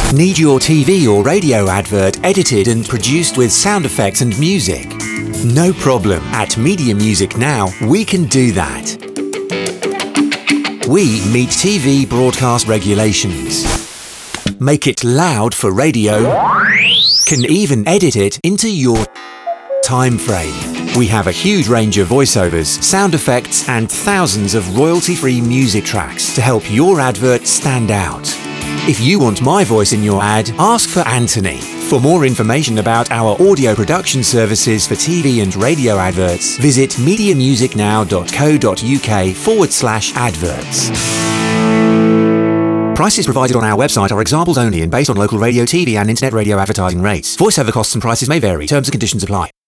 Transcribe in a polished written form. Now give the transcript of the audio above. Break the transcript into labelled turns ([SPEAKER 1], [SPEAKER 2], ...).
[SPEAKER 1] Need your TV or radio advert edited and produced with sound effects and music? No problem. At Media Music Now, we can do that. We meet TV broadcast regulations, make it loud for radio, can even edit it into your time frame. We have a huge range of voiceovers, sound effects, and thousands of royalty-free music tracks to help your advert stand out. If you want my voice in your ad, ask for Anthony. For more information about our audio production services for TV and radio adverts, visit mediamusicnow.co.uk/adverts. Prices provided on our website are examples only and based on local radio, TV and internet radio advertising rates. Voiceover costs and prices may vary. Terms and conditions apply.